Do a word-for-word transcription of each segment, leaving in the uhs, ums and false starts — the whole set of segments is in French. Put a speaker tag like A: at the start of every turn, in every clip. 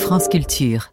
A: France Culture.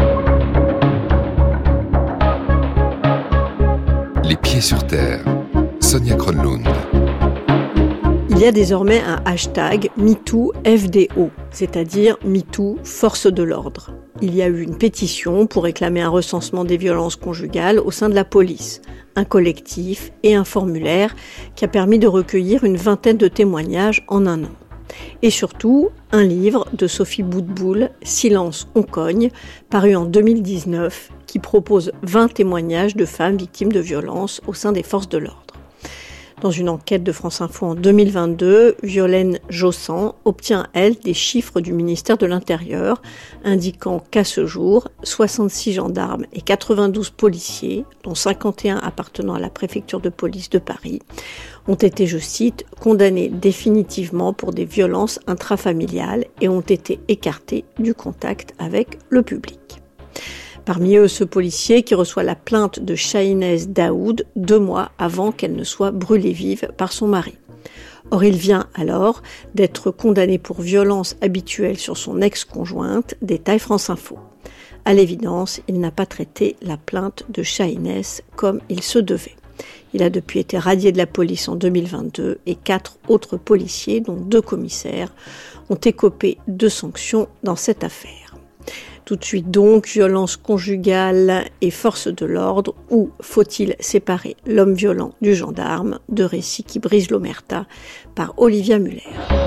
B: Les pieds sur terre. Sonia Kronlund.
C: Il y a désormais un hashtag MeToo F D O, c'est-à-dire MeToo Force de l'ordre. Il y a eu une pétition pour réclamer un recensement des violences conjugales au sein de la police, un collectif et un formulaire qui a permis de recueillir une vingtaine de témoignages en un an. Et surtout, un livre de Sophie Boutboul, Silence, on cogne, paru en deux mille dix-neuf, qui propose vingt témoignages de femmes victimes de violences au sein des forces de l'ordre. Dans une enquête de France Info en deux mille vingt-deux, Violaine Jossan obtient, elle, des chiffres du ministère de l'Intérieur, indiquant qu'à ce jour, soixante-six gendarmes et quatre-vingt-douze policiers, dont cinquante et un appartenant à la préfecture de police de Paris, ont été, je cite, condamnés définitivement pour des violences intrafamiliales et ont été écartés du contact avec le public. Parmi eux, ce policier qui reçoit la plainte de Shahinez Daoud deux mois avant qu'elle ne soit brûlée vive par son mari. Or, il vient alors d'être condamné pour violence habituelle sur son ex-conjointe, détaille France Info. À l'évidence, il n'a pas traité la plainte de Shahinez comme il se devait. Il a depuis été radié de la police en deux mille vingt-deux et quatre autres policiers, dont deux commissaires, ont écopé de sanctions dans cette affaire. Tout de suite donc, violence conjugale et force de l'ordre, ou faut-il séparer l'homme violent du gendarme? Deux récits qui brisent l'omerta, par Olivia Muller.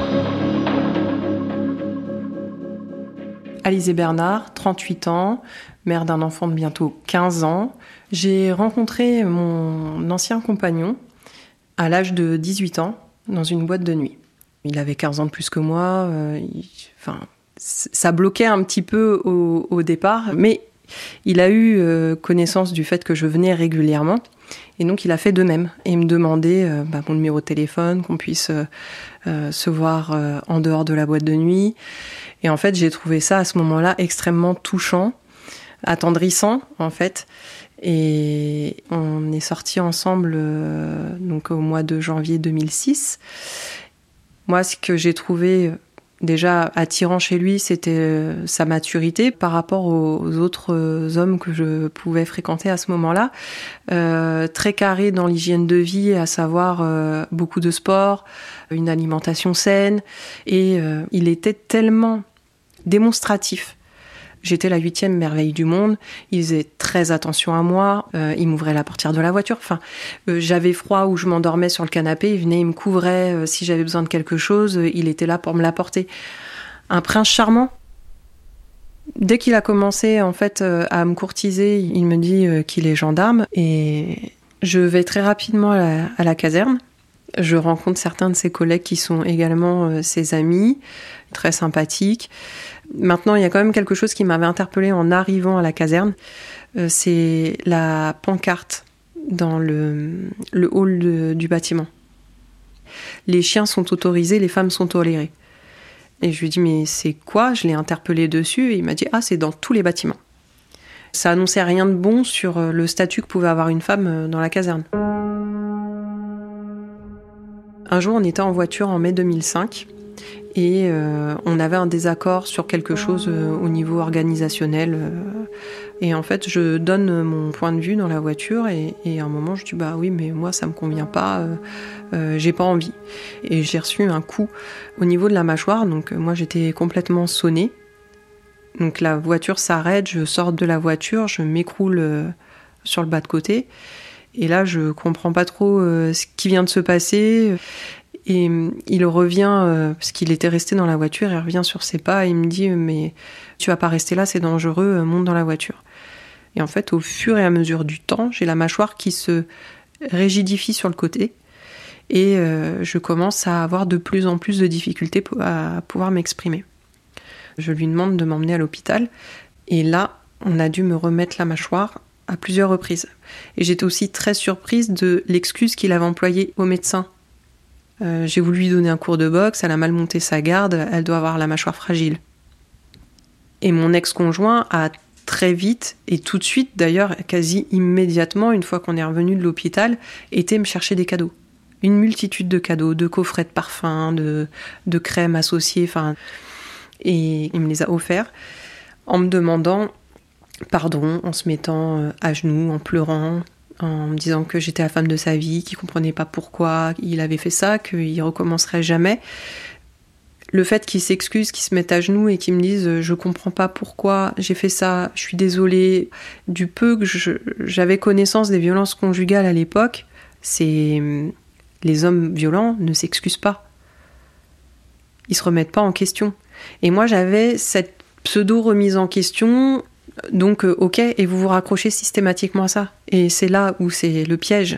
D: Alizée Bernard, trente-huit ans, mère d'un enfant de bientôt quinze ans. J'ai rencontré mon ancien compagnon à l'âge de dix-huit ans dans une boîte de nuit. Il avait quinze ans de plus que moi, euh, il, enfin... ça bloquait un petit peu au, au départ, mais il a eu euh, connaissance du fait que je venais régulièrement, et donc il a fait de même, et me demandait euh, bah, mon numéro de téléphone, qu'on puisse euh, euh, se voir euh, en dehors de la boîte de nuit. Et en fait, j'ai trouvé ça à ce moment-là extrêmement touchant, attendrissant en fait. Et on est sortis ensemble euh, donc au mois de janvier deux mille six. Moi, ce que j'ai trouvé déjà attirant chez lui, c'était sa maturité par rapport aux autres hommes que je pouvais fréquenter à ce moment-là. Euh, très carré dans l'hygiène de vie, à savoir euh, beaucoup de sport, une alimentation saine. Et euh, il était tellement démonstratif. J'étais la huitième merveille du monde. Il faisait très attention à moi. Euh, il m'ouvrait la portière de la voiture. Enfin, euh, j'avais froid ou je m'endormais sur le canapé. Il venait, il me couvrait. Euh, si j'avais besoin de quelque chose, euh, il était là pour me l'apporter. Un prince charmant. Dès qu'il a commencé en fait euh, à me courtiser, il me dit euh, qu'il est gendarme. Et je vais très rapidement à la, à la caserne. Je rencontre certains de ses collègues qui sont également euh, ses amis, très sympathiques. Maintenant, il y a quand même quelque chose qui m'avait interpellée en arrivant à la caserne. Euh, c'est la pancarte dans le, le hall de, du bâtiment. Les chiens sont autorisés, les femmes sont tolérées. Et je lui dis, mais c'est quoi? Je l'ai interpellé dessus et il m'a dit, ah, c'est dans tous les bâtiments. Ça annonçait rien de bon sur le statut que pouvait avoir une femme dans la caserne. Un jour, on était en voiture en mai deux mille cinq et euh, on avait un désaccord sur quelque chose euh, au niveau organisationnel. Euh, et en fait, je donne mon point de vue dans la voiture et, et à un moment, je dis bah oui, mais moi, ça me convient pas, euh, euh, j'ai pas envie. Et j'ai reçu un coup au niveau de la mâchoire, donc euh, moi, j'étais complètement sonnée. Donc la voiture s'arrête, je sors de la voiture, je m'écroule euh, sur le bas de côté. Et là, je comprends pas trop euh, ce qui vient de se passer. Et il revient, euh, parce qu'il était resté dans la voiture, il revient sur ses pas et il me dit « Mais tu vas pas rester là, c'est dangereux, monte dans la voiture. » Et en fait, au fur et à mesure du temps, j'ai la mâchoire qui se rigidifie sur le côté et euh, je commence à avoir de plus en plus de difficultés à pouvoir m'exprimer. Je lui demande de m'emmener à l'hôpital et là, on a dû me remettre la mâchoire à plusieurs reprises. Et j'étais aussi très surprise de l'excuse qu'il avait employée au médecin. Euh, j'ai voulu lui donner un cours de boxe, elle a mal monté sa garde, elle doit avoir la mâchoire fragile. Et mon ex-conjoint a très vite, et tout de suite d'ailleurs, quasi immédiatement, une fois qu'on est revenu de l'hôpital, été me chercher des cadeaux. Une multitude de cadeaux, de coffrets de parfums, de, de crèmes associées, enfin, et il me les a offerts. en me demandant pardon, en se mettant à genoux, en pleurant, en me disant que j'étais la femme de sa vie, qu'il comprenait pas pourquoi il avait fait ça, qu'il recommencerait jamais. Le fait qu'il s'excuse, qu'il se mette à genoux et qu'il me dise je comprends pas pourquoi j'ai fait ça, je suis désolée. Du peu que je, j'avais connaissance des violences conjugales à l'époque, c'est les hommes violents ne s'excusent pas. Ils se remettent pas en question. Et moi j'avais cette pseudo remise en question. Donc, euh, ok, et vous vous raccrochez systématiquement à ça. Et c'est là où c'est le piège.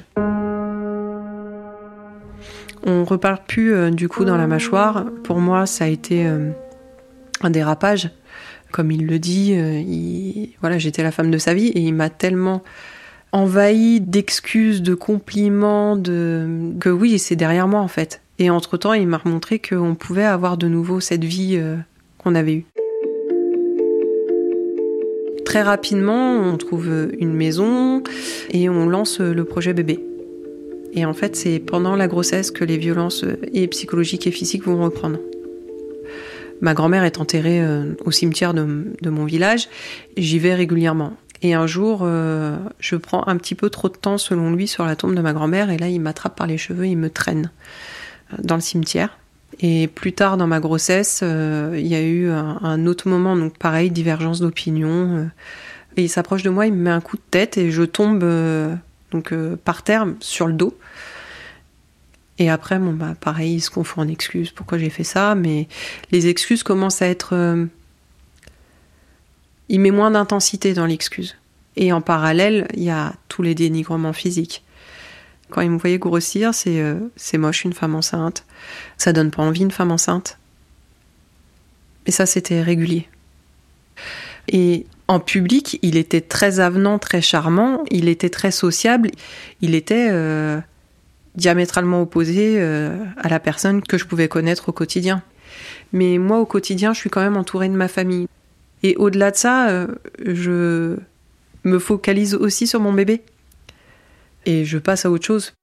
D: On repart plus euh, du coup dans la mâchoire. Pour moi, ça a été euh, un dérapage. Comme il le dit, euh, il... voilà, j'étais la femme de sa vie et il m'a tellement envahi d'excuses, de compliments, de... que oui, c'est derrière moi en fait. Et entre-temps, il m'a remontré qu'on pouvait avoir de nouveau cette vie euh, qu'on avait eue. Très rapidement, on trouve une maison et on lance le projet bébé. Et en fait, c'est pendant la grossesse que les violences et psychologiques et physiques vont reprendre. Ma grand-mère est enterrée au cimetière de, de mon village. J'y vais régulièrement. Et un jour, euh, je prends un petit peu trop de temps, selon lui, sur la tombe de ma grand-mère. Et là, il m'attrape par les cheveux, il me traîne dans le cimetière. Et plus tard dans ma grossesse, euh, il y a eu un, un autre moment, donc pareil, divergence d'opinion. Euh, et il s'approche de moi, il me met un coup de tête et je tombe euh, donc, euh, par terre sur le dos. Et après, bon, bah, pareil, il se confond en excuses, pourquoi j'ai fait ça. Mais les excuses commencent à être... Euh, il met moins d'intensité dans l'excuse. Et en parallèle, il y a tous les dénigrements physiques. Quand il me voyait grossir, c'est, euh, c'est moche une femme enceinte. Ça donne pas envie une femme enceinte. Et ça, c'était régulier. Et en public, il était très avenant, très charmant. Il était très sociable. Il était euh, diamétralement opposé euh, à la personne que je pouvais connaître au quotidien. Mais moi, au quotidien, je suis quand même entourée de ma famille. Et au-delà de ça, euh, je me focalise aussi sur mon bébé. Et je passe à autre chose.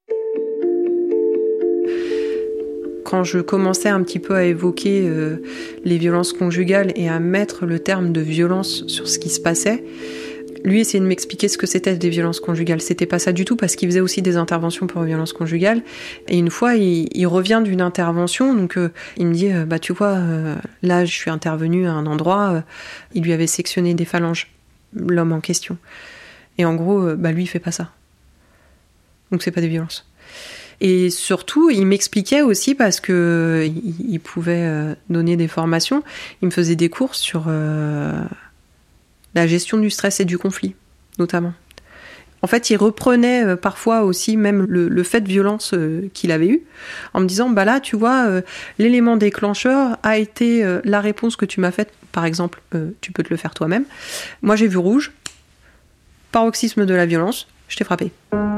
D: Quand je commençais un petit peu à évoquer euh, les violences conjugales et à mettre le terme de violence sur ce qui se passait, lui essayait de m'expliquer ce que c'était des violences conjugales. C'était pas ça du tout, parce qu'il faisait aussi des interventions pour violences conjugales. Et une fois, il, il revient d'une intervention, donc euh, il me dit, euh, bah tu vois, euh, là je suis intervenue à un endroit, euh, il lui avait sectionné des phalanges, l'homme en question. Et en gros, euh, bah lui il fait pas ça. Donc c'est pas des violences. Et surtout, il m'expliquait aussi, parce que il, il pouvait euh, donner des formations, il me faisait des cours sur euh, la gestion du stress et du conflit, notamment. En fait, il reprenait euh, parfois aussi même le, le fait de violence euh, qu'il avait eu, en me disant, bah là, tu vois, euh, l'élément déclencheur a été euh, la réponse que tu m'as faite. Par exemple, euh, tu peux te le faire toi-même. Moi, j'ai vu rouge, paroxysme de la violence, je t'ai frappé.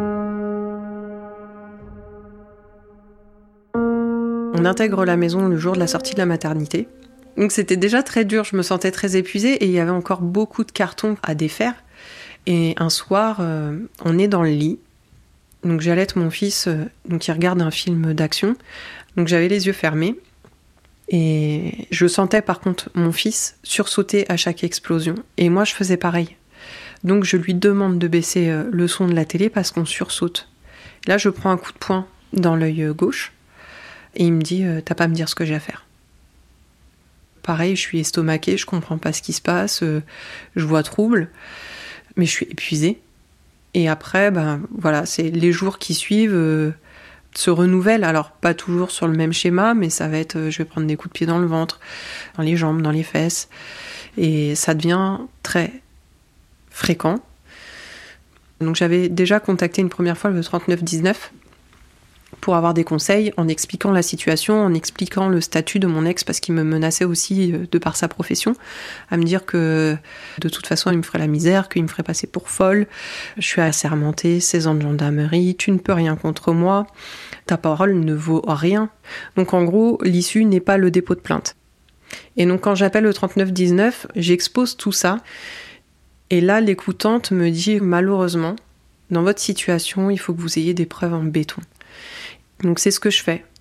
D: On intègre la maison le jour de la sortie de la maternité. Donc c'était déjà très dur, je me sentais très épuisée et il y avait encore beaucoup de cartons à défaire. Et un soir, euh, on est dans le lit. Donc j'allaite mon fils, euh, donc il regarde un film d'action. Donc j'avais les yeux fermés. Et je sentais par contre mon fils sursauter à chaque explosion. Et moi je faisais pareil. Donc je lui demande de baisser euh, le son de la télé parce qu'on sursaute. Là je prends un coup de poing dans l'œil gauche. Et il me dit, euh, t'as pas à me dire ce que j'ai à faire. Pareil, je suis estomaquée, je comprends pas ce qui se passe, euh, je vois trouble, mais je suis épuisée. Et après, ben voilà, c'est les jours qui suivent euh, se renouvellent. Alors pas toujours sur le même schéma, mais ça va être, euh, je vais prendre des coups de pied dans le ventre, dans les jambes, dans les fesses, et ça devient très fréquent. Donc j'avais déjà contacté une première fois le trente-neuf dix-neuf. Pour avoir des conseils, en expliquant la situation, en expliquant le statut de mon ex, parce qu'il me menaçait aussi, de par sa profession, à me dire que de toute façon il me ferait la misère, qu'il me ferait passer pour folle. Je suis assermentée, seize ans de gendarmerie, tu ne peux rien contre moi, ta parole ne vaut rien. Donc en gros, l'issue n'est pas le dépôt de plainte. Et donc quand j'appelle le trente-neuf dix-neuf, j'expose tout ça, et là l'écoutante me dit, malheureusement, dans votre situation, il faut que vous ayez des preuves en béton. Donc c'est ce que je fais.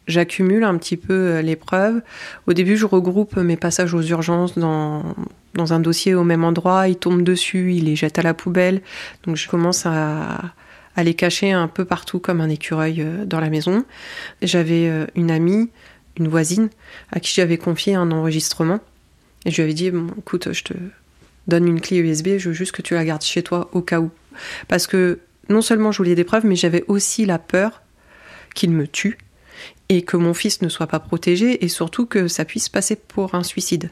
D: J'accumule un petit peu les preuves. Au début, je regroupe mes passages aux urgences dans, dans un dossier au même endroit. Ils tombent dessus, ils les jettent à la poubelle. Donc je commence à, à les cacher un peu partout comme un écureuil dans la maison. J'avais une amie, une voisine, à qui j'avais confié un enregistrement. Et je lui avais dit, bon, écoute, je te donne une clé U S B, je veux juste que tu la gardes chez toi au cas où. Parce que non seulement je voulais des preuves, mais j'avais aussi la peur qu'il me tue. Et que mon fils ne soit pas protégé, et surtout que ça puisse passer pour un suicide.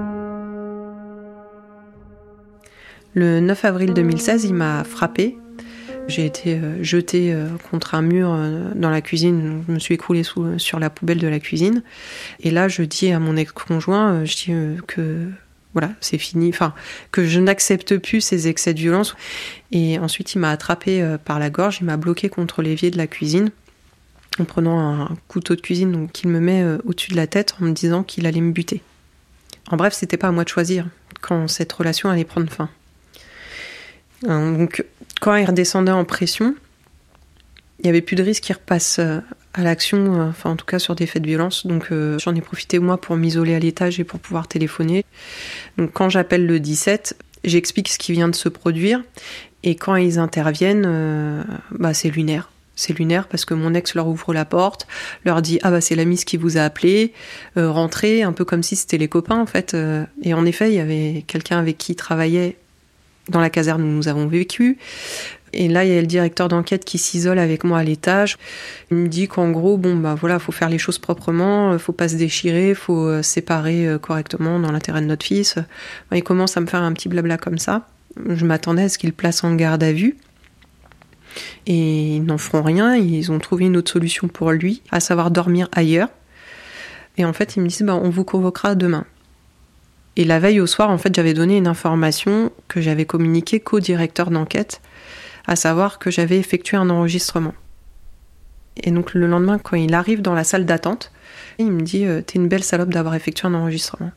D: Le neuf avril deux mille seize, il m'a frappée. J'ai été jetée contre un mur dans la cuisine. Je me suis écroulée sous, sur la poubelle de la cuisine. Et là, je dis à mon ex-conjoint, je dis que voilà, c'est fini, enfin, que je n'accepte plus ces excès de violence. Et ensuite, il m'a attrapée par la gorge, il m'a bloquée contre l'évier de la cuisine, en prenant un couteau de cuisine donc, qu'il me met euh, au-dessus de la tête en me disant qu'il allait me buter. En bref, c'était pas à moi de choisir quand cette relation allait prendre fin. Euh, donc, quand il redescendait en pression, il n'y avait plus de risque qu'il repasse euh, à l'action, euh, enfin en tout cas sur des faits de violence. Donc euh, j'en ai profité moi pour m'isoler à l'étage et pour pouvoir téléphoner. Donc quand j'appelle le dix-sept, j'explique ce qui vient de se produire. Et quand ils interviennent, euh, bah, c'est lunaire. C'est lunaire parce que mon ex leur ouvre la porte, leur dit « Ah bah c'est la Miss qui vous a appelé, euh, rentrez », un peu comme si c'était les copains en fait. Et en effet, il y avait quelqu'un avec qui il travaillait dans la caserne où nous avons vécu. Et là, il y a le directeur d'enquête qui s'isole avec moi à l'étage. Il me dit qu'en gros, bon bah voilà, faut faire les choses proprement, faut pas se déchirer, faut séparer correctement dans l'intérêt de notre fils. Il commence à me faire un petit blabla comme ça. Je m'attendais à ce qu'il place en garde à vue. Et ils n'en feront rien, ils ont trouvé une autre solution pour lui, à savoir dormir ailleurs. Et en fait, ils me disent bah, on vous convoquera demain. Et la veille au soir, en fait, j'avais donné une information que j'avais communiquée qu'au directeur d'enquête, à savoir que j'avais effectué un enregistrement. Et donc le lendemain, quand il arrive dans la salle d'attente, il me dit t'es une belle salope d'avoir effectué un enregistrement.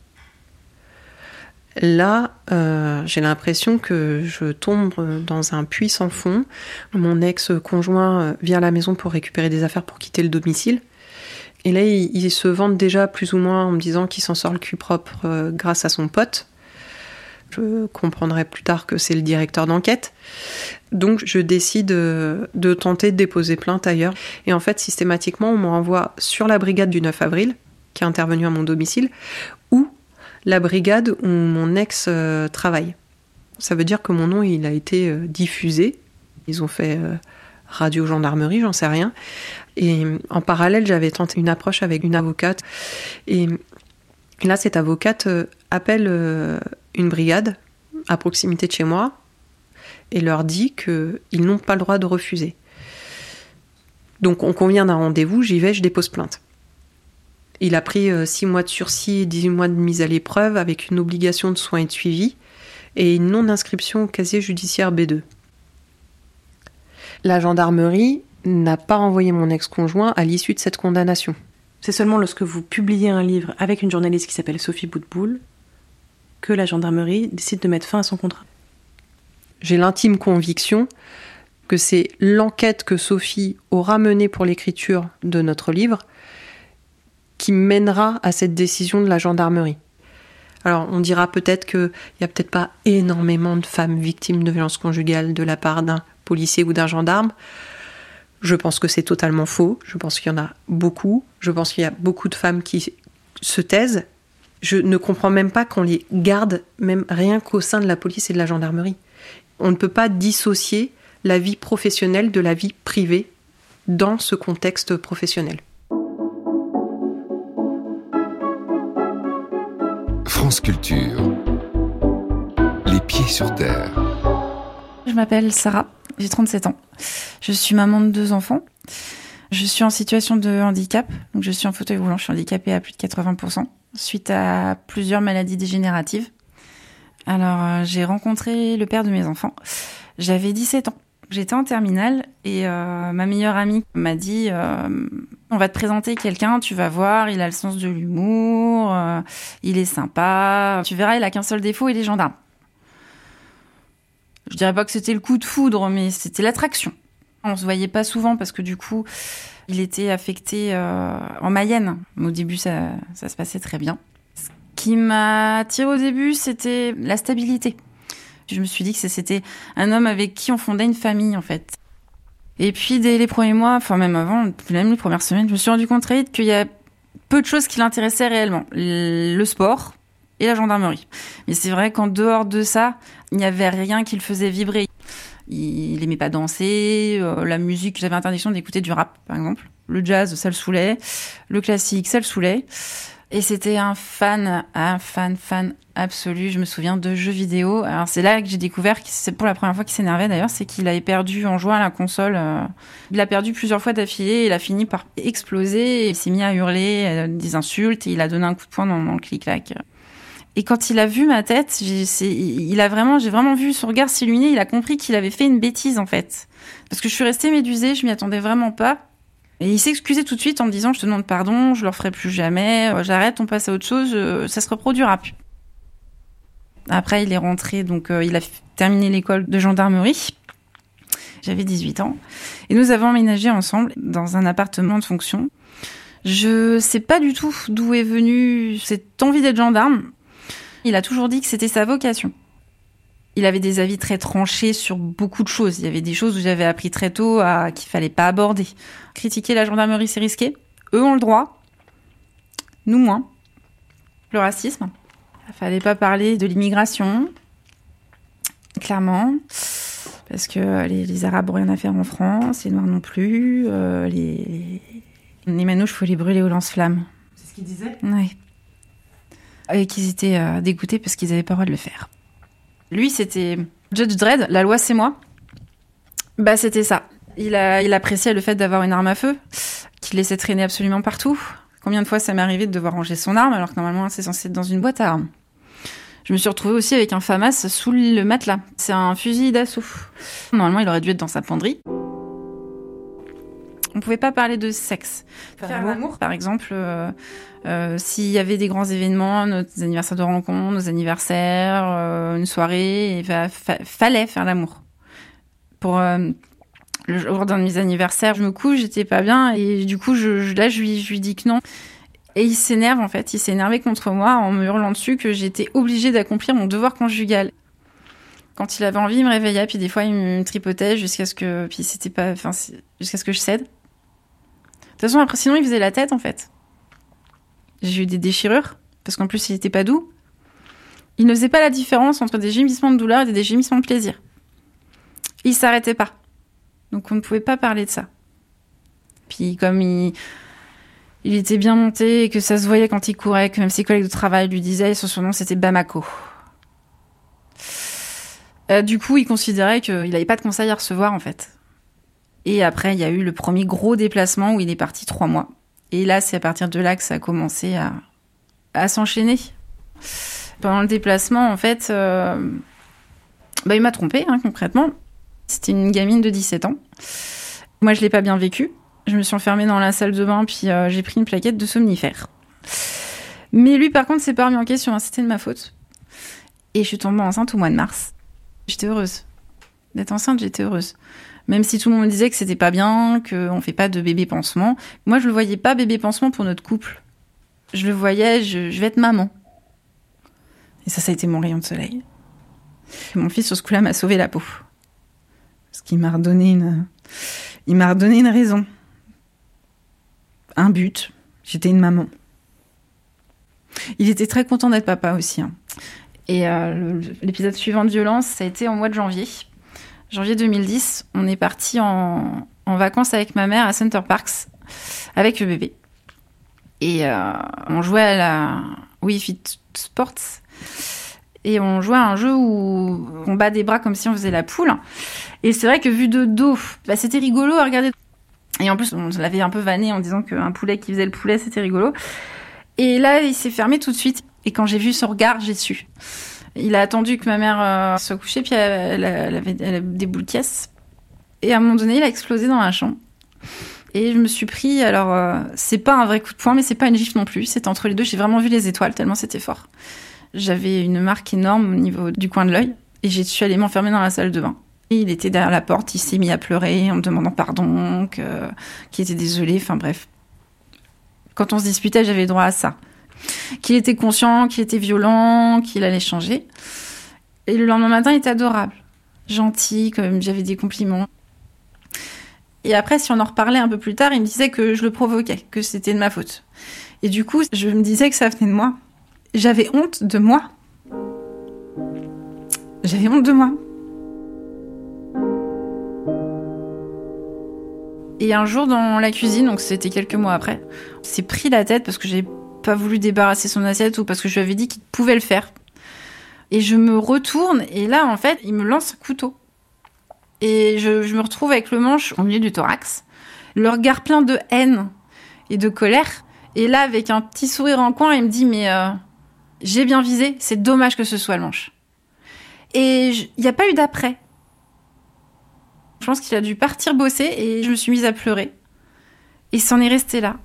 D: Là, euh, j'ai l'impression que je tombe dans un puits sans fond. Mon ex-conjoint vient à la maison pour récupérer des affaires pour quitter le domicile. Et là, il, il se vante déjà plus ou moins en me disant qu'il s'en sort le cul propre euh, grâce à son pote. Je comprendrai plus tard que c'est le directeur d'enquête. Donc, je décide de tenter de déposer plainte ailleurs. Et en fait, systématiquement, on me renvoie sur la brigade du neuf avril, qui est intervenue à mon domicile, ou la brigade où mon ex euh, travaille. Ça veut dire que mon nom, il a été euh, diffusé. Ils ont fait euh, radio gendarmerie, j'en sais rien. Et en parallèle, j'avais tenté une approche avec une avocate. Et là, cette avocate euh, appelle euh, une brigade à proximité de chez moi et leur dit qu'ils n'ont pas le droit de refuser. Donc, on convient d'un rendez-vous, j'y vais, je dépose plainte. Il a pris six mois de sursis et dix mois de mise à l'épreuve avec une obligation de soins et de suivi et une non-inscription au casier judiciaire B deux. La gendarmerie n'a pas renvoyé mon ex-conjoint à l'issue de cette condamnation.
A: C'est seulement lorsque vous publiez un livre avec une journaliste qui s'appelle Sophie Boutboul que la gendarmerie décide de mettre fin à son contrat.
D: J'ai l'intime conviction que c'est l'enquête que Sophie aura menée pour l'écriture de notre livre qui mènera à cette décision de la gendarmerie. Alors, on dira peut-être qu'il n'y a peut-être pas énormément de femmes victimes de violences conjugales de la part d'un policier ou d'un gendarme. Je pense que c'est totalement faux. Je pense qu'il y en a beaucoup. Je pense qu'il y a beaucoup de femmes qui se taisent. Je ne comprends même pas qu'on les garde, même rien qu'au sein de la police et de la gendarmerie. On ne peut pas dissocier la vie professionnelle de la vie privée dans ce contexte professionnel.
B: France Culture. Les pieds sur terre.
E: Je m'appelle Sarah, j'ai trente-sept ans. Je suis maman de deux enfants. Je suis en situation de handicap, donc je suis en fauteuil roulant, je suis handicapée à plus de quatre-vingts pour cent, suite à plusieurs maladies dégénératives. Alors, euh, j'ai rencontré le père de mes enfants. J'avais dix-sept ans. J'étais en terminale et euh, ma meilleure amie m'a dit euh, on va te présenter quelqu'un, tu vas voir, il a le sens de l'humour, euh, il est sympa, tu verras, il a qu'un seul défaut, il est gendarme. Je dirais pas que c'était le coup de foudre, mais c'était l'attraction. On se voyait pas souvent parce que du coup, il était affecté euh, en Mayenne. Au début, ça, ça se passait très bien. Ce qui m'a attiré au début, c'était la stabilité. Je me suis dit que c'était un homme avec qui on fondait une famille, en fait. Et puis, dès les premiers mois, enfin même avant, même les premières semaines, je me suis rendu compte très vite qu'il y a peu de choses qui l'intéressaient réellement. Le sport et la gendarmerie. Mais c'est vrai qu'en dehors de ça, il n'y avait rien qui le faisait vibrer. Il aimait pas danser, euh, la musique, j'avais interdiction d'écouter du rap, par exemple. Le jazz, ça le saoulait. Le classique, ça le saoulait. Et c'était un fan, un fan, fan absolu. Je me souviens de jeux vidéo. Alors c'est là que j'ai découvert, que c'est pour la première fois qu'il s'énervait d'ailleurs, c'est qu'il avait perdu en jouant à la console. Euh, il a perdu plusieurs fois d'affilée, il a fini par exploser, il s'est mis à hurler euh, des insultes et il a donné un coup de poing dans, dans le clic-clac. Et quand il a vu ma tête, j'ai, c'est, il a vraiment, j'ai vraiment vu son regard s'illuminer. Il a compris qu'il avait fait une bêtise en fait, parce que je suis restée médusée, je m'y attendais vraiment pas. Et il s'est excusé tout de suite en me disant « Je te demande pardon, je le referai plus jamais, j'arrête, on passe à autre chose, ça se reproduira plus. » Après, il est rentré, donc euh, il a terminé l'école de gendarmerie. J'avais dix-huit ans. Et nous avons emménagé ensemble dans un appartement de fonction. Je sais pas du tout d'où est venue cette envie d'être gendarme. Il a toujours dit que c'était sa vocation. Il avait des avis très tranchés sur beaucoup de choses. Il y avait des choses où j'avais appris très tôt à, qu'il fallait pas aborder. Critiquer la gendarmerie, c'est risqué. Eux ont le droit. Nous, moins. Le racisme. Il fallait pas parler de l'immigration. Clairement. Parce que les, les Arabes n'ont rien à faire en France, les Noirs non plus. Euh, les, les manouches, il faut les brûler au lance-flammes.
A: C'est ce qu'il disait ?
E: Ouais. Et qu'ils étaient euh, dégoûtés parce qu'ils n'avaient pas le droit de le faire. Lui, c'était Judge Dredd, la loi c'est moi. Bah, c'était ça. Il, a, il appréciait le fait d'avoir une arme à feu, qu'il laissait traîner absolument partout. Combien de fois ça m'est arrivé de devoir ranger son arme, alors que normalement, c'est censé être dans une boîte à armes. Je me suis retrouvée aussi avec un FAMAS sous le matelas. C'est un fusil d'assaut. Normalement, il aurait dû être dans sa penderie. On pouvait pas parler de sexe. Faire l'amour, par exemple... Euh, Euh, s'il y avait des grands événements, nos anniversaires de rencontre, nos anniversaires, euh, une soirée, il fa- fa- fallait faire l'amour. Pour euh, le jour d'un de mes anniversaires, je me couche, j'étais pas bien et du coup, je, je, là, je lui, je lui dis que non. Et il s'énerve en fait, il s'est énervé contre moi en me hurlant dessus que j'étais obligée d'accomplir mon devoir conjugal. Quand il avait envie, il me réveillait, puis des fois, il me tripotait jusqu'à ce que, puis c'était pas, enfin, jusqu'à ce que je cède. De toute façon, après, sinon, il faisait la tête en fait. J'ai eu des déchirures, parce qu'en plus, il était pas doux. Il ne faisait pas la différence entre des gémissements de douleur et des gémissements de plaisir. Il s'arrêtait pas. Donc, on ne pouvait pas parler de ça. Puis, comme il, il était bien monté et que ça se voyait quand il courait, que même ses collègues de travail lui disaient, son surnom, c'était Bamako. Euh, du coup, il considérait qu'il n'avait pas de conseils à recevoir, en fait. Et après, il y a eu le premier gros déplacement où il est parti trois mois. Et là, c'est à partir de là que ça a commencé à, à s'enchaîner. Pendant le déplacement, en fait, euh, bah, il m'a trompée, hein, concrètement. C'était une gamine de dix-sept ans. Moi, je l'ai pas bien vécu. Je me suis enfermée dans la salle de bain, puis euh, j'ai pris une plaquette de somnifère. Mais lui, par contre, c'est pas remis en question. Hein, c'était de ma faute. Et je suis tombée enceinte au mois de mars. J'étais heureuse. D'être enceinte, j'étais heureuse. Même si tout le monde me disait que c'était pas bien, qu'on fait pas de bébé pansement. Moi, je le voyais pas bébé pansement pour notre couple. Je le voyais, je, je vais être maman. Et ça, ça a été mon rayon de soleil. Et mon fils, sur ce coup-là, m'a sauvé la peau. Parce qu'il m'a redonné une, il m'a redonné une raison. Un but. J'étais une maman. Il était très content d'être papa aussi. Hein. Et euh, le, l'épisode suivant de violence, ça a été en mois de janvier. Janvier deux mille dix, on est parti en, en vacances avec ma mère à Center Parcs avec le bébé. Et euh, on jouait à la Wii Fit Sports. Et on jouait à un jeu où on bat des bras comme si on faisait la poule. Et c'est vrai que vu de dos, bah, c'était rigolo à regarder. Et en plus, on l'avait un peu vanné en disant qu'un poulet qui faisait le poulet, c'était rigolo. Et là, il s'est fermé tout de suite. Et quand j'ai vu son regard, j'ai su. Il a attendu que ma mère euh, soit couchée, puis elle, elle, avait, elle avait des boules de caisse. Et à un moment donné, il a explosé dans la chambre. Et je me suis pris, alors, euh, c'est pas un vrai coup de poing, mais c'est pas une gifle non plus. C'était entre les deux, j'ai vraiment vu les étoiles, tellement c'était fort. J'avais une marque énorme au niveau du coin de l'œil, et j'ai suis allée m'enfermer dans la salle de bain. Il était derrière la porte, il s'est mis à pleurer en me demandant pardon, que, qu'il était désolé, enfin bref. Quand on se disputait, j'avais droit à ça. Qu'il était conscient, qu'il était violent, qu'il allait changer. Et le lendemain matin, il était adorable. Gentil, comme j'avais des compliments. Et après, si on en reparlait un peu plus tard, il me disait que je le provoquais, que c'était de ma faute. Et du coup, je me disais que ça venait de moi. J'avais honte de moi. J'avais honte de moi. Et un jour, dans la cuisine, donc c'était quelques mois après, il s'est pris la tête parce que j'ai pas voulu débarrasser son assiette ou parce que je lui avais dit qu'il pouvait le faire. Et je me retourne, et là, en fait, il me lance un couteau. Et je, je me retrouve avec le manche au milieu du thorax, le regard plein de haine et de colère. Et là, avec un petit sourire en coin, il me dit « Mais euh, j'ai bien visé, c'est dommage que ce soit le manche. » Et il n'y a pas eu d'après. Je pense qu'il a dû partir bosser et je me suis mise à pleurer. Et c'en est resté là.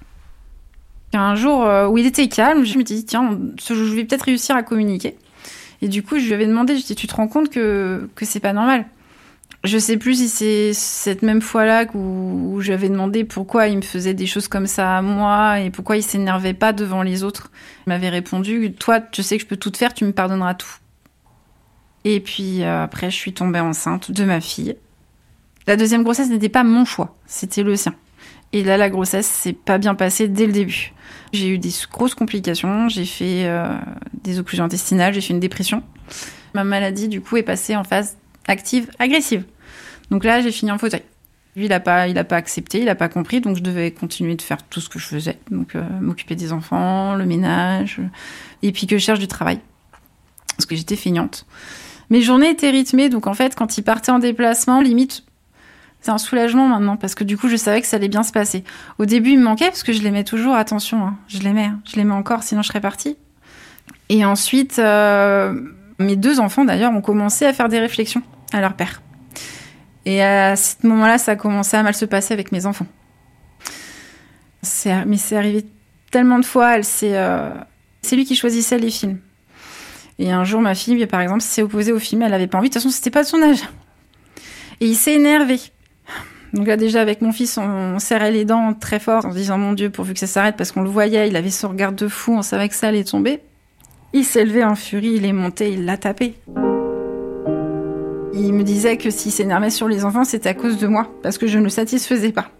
E: Un jour où il était calme, je me dis, tiens, je vais peut-être réussir à communiquer. Et du coup, je lui avais demandé, je dis, tu te rends compte que, que c'est pas normal? Je sais plus si c'est cette même fois-là où, où j'avais demandé pourquoi il me faisait des choses comme ça à moi et pourquoi il s'énervait pas devant les autres. Il m'avait répondu, toi, je sais que je peux tout te faire, tu me pardonneras tout. Et puis euh, après, je suis tombée enceinte de ma fille. La deuxième grossesse n'était pas mon choix, c'était le sien. Et là, la grossesse s'est pas bien passée dès le début. J'ai eu des grosses complications, j'ai fait euh, des occlusions intestinales, j'ai fait une dépression. Ma maladie, du coup, est passée en phase active, agressive. Donc là, j'ai fini en fauteuil. Lui, il a pas, il a pas accepté, il a pas compris, donc je devais continuer de faire tout ce que je faisais. Donc euh, m'occuper des enfants, le ménage, et puis que je cherche du travail. Parce que j'étais feignante. Mes journées étaient rythmées, donc en fait, quand il partait en déplacement, limite, c'est un soulagement maintenant, parce que du coup, je savais que ça allait bien se passer. Au début, il me manquait, parce que je l'aimais toujours, attention, hein, je l'aimais, hein, je l'aimais encore, sinon je serais partie. Et ensuite, euh, mes deux enfants, d'ailleurs, ont commencé à faire des réflexions à leur père. Et à ce moment-là, ça a commencé à mal se passer avec mes enfants. C'est, mais c'est arrivé tellement de fois, elle, c'est, euh, c'est lui qui choisissait les films. Et un jour, ma fille, par exemple, s'est opposée au film, elle avait pas envie, de toute façon, c'était pas de son âge. Et il s'est énervé. Donc là, déjà, avec mon fils, on serrait les dents très fort en se disant, mon Dieu, pourvu que ça s'arrête, parce qu'on le voyait, il avait ce regard de fou, on savait que ça allait tomber. Il s'est levé en furie, il est monté, il l'a tapé. Il me disait que s'il s'énervait sur les enfants, c'était à cause de moi, parce que je ne le satisfaisais pas.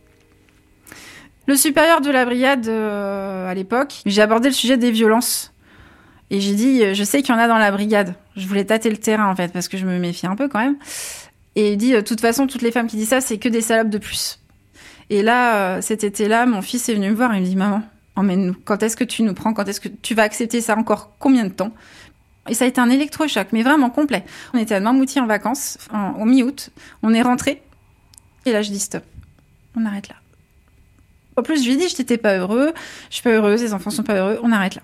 E: Le supérieur de la brigade, euh, à l'époque, j'ai abordé le sujet des violences. Et j'ai dit, je sais qu'il y en a dans la brigade. Je voulais tâter le terrain, en fait, parce que je me méfiais un peu quand même. Et il dit, de toute façon, toutes les femmes qui disent ça, c'est que des salopes de plus. Et là, euh, cet été-là, mon fils est venu me voir et il me dit, maman, emmène-nous. Quand est-ce que tu nous prends? Quand est-ce que tu vas accepter ça encore? Combien de temps? Et ça a été un électrochoc, mais vraiment complet. On était à Noirmoutier en vacances, en, au mi-août. On est rentrés. Et là, je dis, stop. On arrête là. En plus, je lui ai dit, je t'étais pas heureux. Je suis pas heureuse, les enfants sont pas heureux. On arrête là.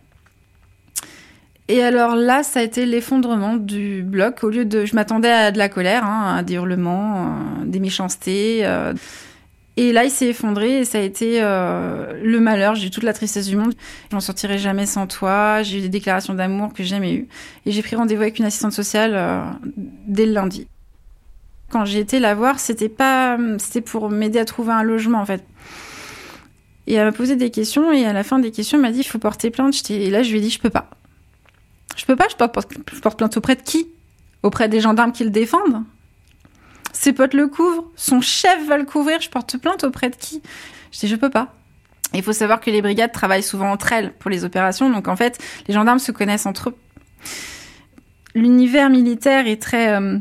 E: Et alors là, ça a été l'effondrement du bloc. Au lieu de, je m'attendais à de la colère, hein, à des hurlements, euh, des méchancetés. Euh, et là, il s'est effondré et ça a été euh, le malheur. J'ai eu toute la tristesse du monde. Je m'en sortirai jamais sans toi. J'ai eu des déclarations d'amour que j'ai jamais eues. Et j'ai pris rendez-vous avec une assistante sociale euh, dès le lundi. Quand j'ai été la voir, c'était pas, c'était pour m'aider à trouver un logement en fait. Et elle m'a posé des questions et à la fin des questions, elle m'a dit, il faut porter plainte. J'étais, et là, je lui ai dit, je peux pas. Je peux pas, je porte, je porte plainte auprès de qui? Auprès des gendarmes qui le défendent? Ses potes le couvrent, son chef va le couvrir, je porte plainte auprès de qui? Je dis, je peux pas. Il faut savoir que les brigades travaillent souvent entre elles pour les opérations, donc en fait, les gendarmes se connaissent entre eux. L'univers militaire est très... Euh...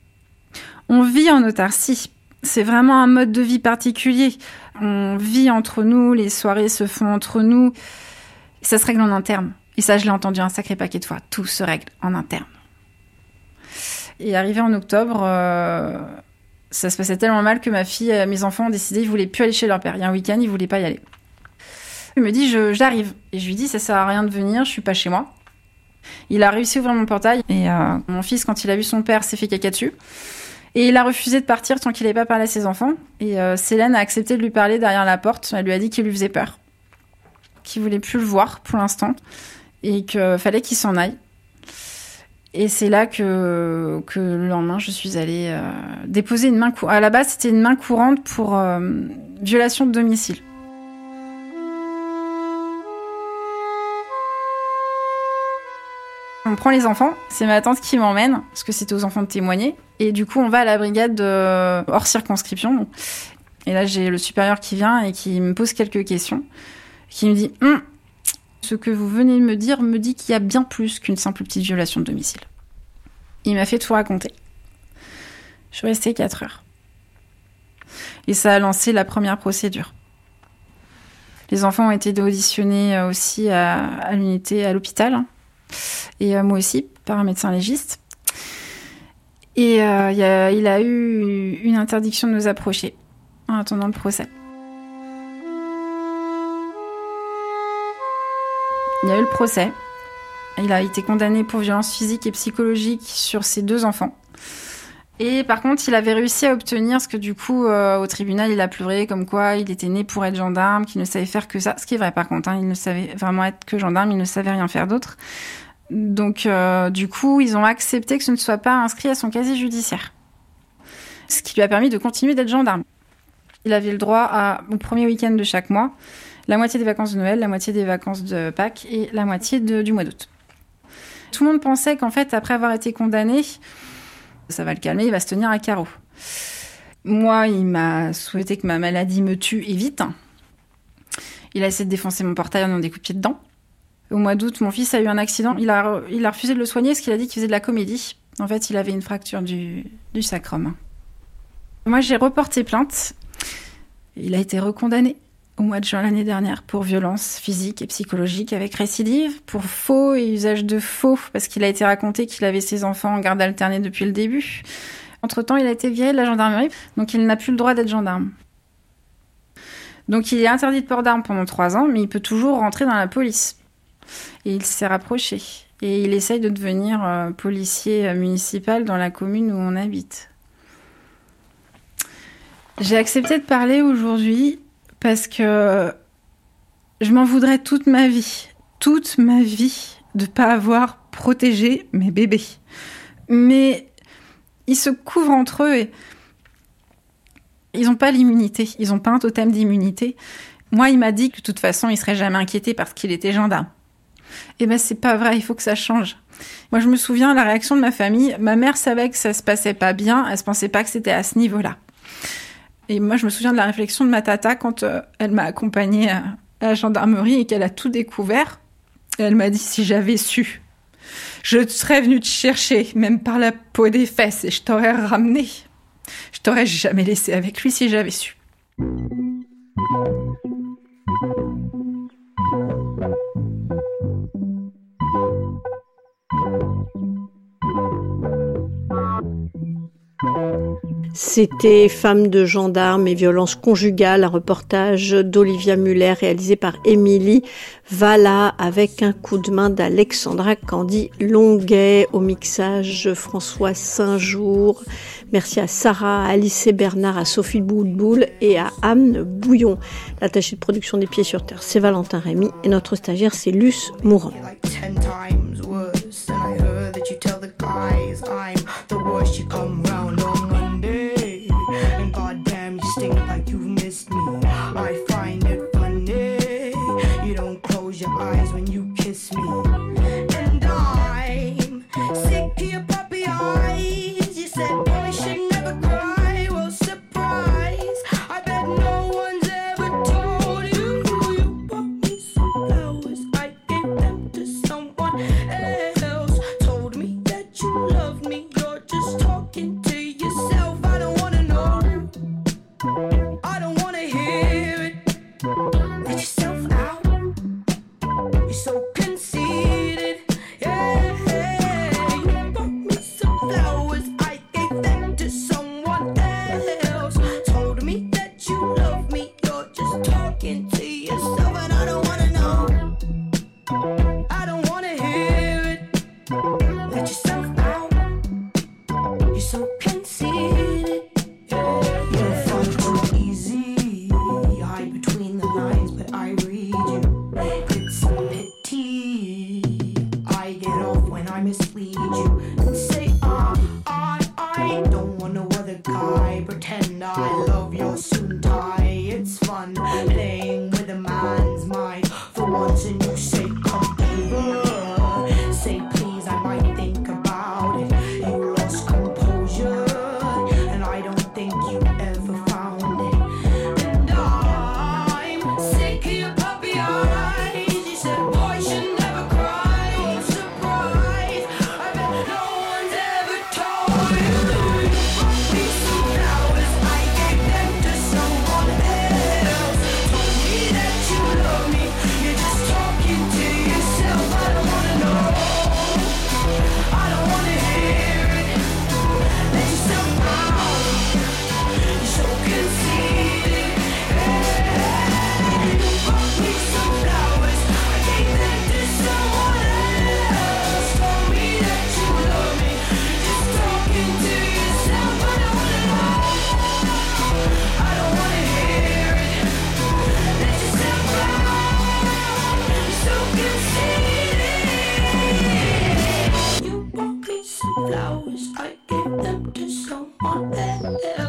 E: On vit en autarcie. C'est vraiment un mode de vie particulier. On vit entre nous, les soirées se font entre nous. Ça se règle en interne. Et ça, je l'ai entendu un sacré paquet de fois. Tout se règle en interne. Et arrivé en octobre, euh, ça se passait tellement mal que ma fille, mes enfants ont décidé, ils voulaient plus aller chez leur père. Il y a un week-end, ils voulaient pas y aller. Il me dit, je, j'arrive. Et je lui dis, ça sert à rien de venir, je suis pas chez moi. Il a réussi à ouvrir mon portail. Et euh, mon fils, quand il a vu son père, s'est fait caca dessus. Et il a refusé de partir tant qu'il n'avait pas parlé à ses enfants. Et euh, Célène a accepté de lui parler derrière la porte. Elle lui a dit qu'il lui faisait peur. Qu'il voulait plus le voir pour l'instant. Et qu'il fallait qu'il s'en aille. Et c'est là que, que le lendemain, je suis allée euh, déposer une main courante. À la base, c'était une main courante pour euh, violation de domicile. On prend les enfants, c'est ma tante qui m'emmène, parce que c'était aux enfants de témoigner. Et du coup, on va à la brigade de... hors circonscription. Et là, j'ai le supérieur qui vient et qui me pose quelques questions, qui me dit hm, « Ce que vous venez de me dire me dit qu'il y a bien plus qu'une simple petite violation de domicile. » Il m'a fait tout raconter. Je suis restée quatre heures. Et ça a lancé la première procédure. Les enfants ont été auditionnés aussi à, à l'unité, à l'hôpital. Et euh, moi aussi, par un médecin légiste. Et euh, y a, il a eu une interdiction de nous approcher en attendant le procès. Il y a eu le procès. Il a été condamné pour violence physique et psychologique sur ses deux enfants. Et par contre, il avait réussi à obtenir, parce que du coup, euh, au tribunal, il a pleuré comme quoi il était né pour être gendarme, qu'il ne savait faire que ça. Ce qui est vrai, par contre, hein, il ne savait vraiment être que gendarme, il ne savait rien faire d'autre. Donc, euh, du coup, ils ont accepté que ce ne soit pas inscrit à son casier judiciaire. Ce qui lui a permis de continuer d'être gendarme. Il avait le droit à, au premier week-end de chaque mois, la moitié des vacances de Noël, la moitié des vacances de Pâques et la moitié de, du mois d'août. Tout le monde pensait qu'en fait, après avoir été condamné, ça va le calmer, il va se tenir à carreau. Moi, il m'a souhaité que ma maladie me tue et vite. Il a essayé de défoncer mon portail en donnant des coups de pied dedans. Au mois d'août, mon fils a eu un accident. Il a, il a refusé de le soigner parce qu'il a dit qu'il faisait de la comédie. En fait, il avait une fracture du, du sacrum. Moi, j'ai reporté plainte. Il a été recondamné au mois de juin l'année dernière pour violence physique et psychologique avec récidive, pour faux et usage de faux, parce qu'il a été raconté qu'il avait ses enfants en garde alternée depuis le début. Entre-temps, il a été viré de la gendarmerie, donc il n'a plus le droit d'être gendarme. Donc il est interdit de port d'armes pendant trois ans, mais il peut toujours rentrer dans la police. Et il s'est rapproché. Et il essaye de devenir euh, policier municipal dans la commune où on habite. J'ai accepté de parler aujourd'hui parce que je m'en voudrais toute ma vie, toute ma vie, de ne pas avoir protégé mes bébés. Mais ils se couvrent entre eux et ils n'ont pas l'immunité, ils n'ont pas un totem d'immunité. Moi, il m'a dit que de toute façon, il ne serait jamais inquiété parce qu'il était gendarme. Eh ben, c'est pas vrai, il faut que ça change. Moi, je me souviens de la réaction de ma famille. Ma mère savait que ça se passait pas bien, elle ne pensait pas que c'était à ce niveau-là. Et moi, je me souviens de la réflexion de ma tata quand euh, elle m'a accompagnée à, à la gendarmerie et qu'elle a tout découvert. Et elle m'a dit, si j'avais su, je serais venue te chercher, même par la peau des fesses, et je t'aurais ramené. Je t'aurais jamais laissé avec lui si j'avais su.
C: C'était Femmes de gendarmes et violences conjugales, un reportage d'Olivia Muller réalisé par Émilie Valla avec un coup de main d'Alexandra Candy Longuet, au mixage François Saint-Jour. Merci à Sarah, à Alice et Bernard, à Sophie Boudboul et à Anne Bouillon. L'attaché de production des Pieds sur Terre, c'est Valentin Rémy et notre stagiaire, c'est Luce Mourant.
F: Hey. and say I, I, I don't want no other guy. Pretend I love your suit and tie. It's fun playing with a man's mind. For once and you say come over. Say please, I might think about it. You lost composure, and I don't think you ever found it. And I'm sick of your puppy eyes. You said boy should never cry. I'm surprised, I bet no one's ever told you. These two flowers, I gave them to someone else. Told me that you love me. You're just talking to yourself. I don't wanna know, I don't wanna hear it. Let yourself out, you're so conceited. Hey, you brought me some flowers, I gave them to someone else. Told me that you love me. You're just talking to yourself. I don't wanna know, I don't wanna hear it. Let yourself out, you're so conceited. You brought me some flowers, I gave them to someone else.